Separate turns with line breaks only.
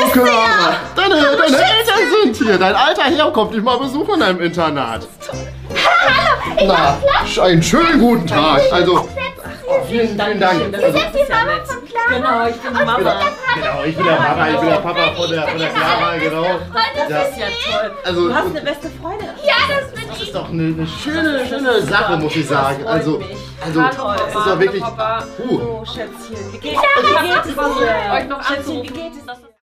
Clara, deine Eltern sind hier. Dein alter Herr kommt dich mal besuchen in deinem Internat.
Hallo,
Na, einen schönen guten Tag. Also, vielen Dank.
Ihr seid die Mama von Clara.
Genau, ich bin die Mama.
Genau, ich bin der Papa, ich bin der Papa von der Clara, genau.
Das ist ja toll.
Also,
Du hast eine beste Freundin.
Ja, das bin
das
ich.
ist doch eine schöne Sache, muss ich sagen. Also, das ist doch wirklich.
Oh, Schätzchen, wie geht's
Ja,
dir?
was
Euch noch Schätzchen, wie geht es?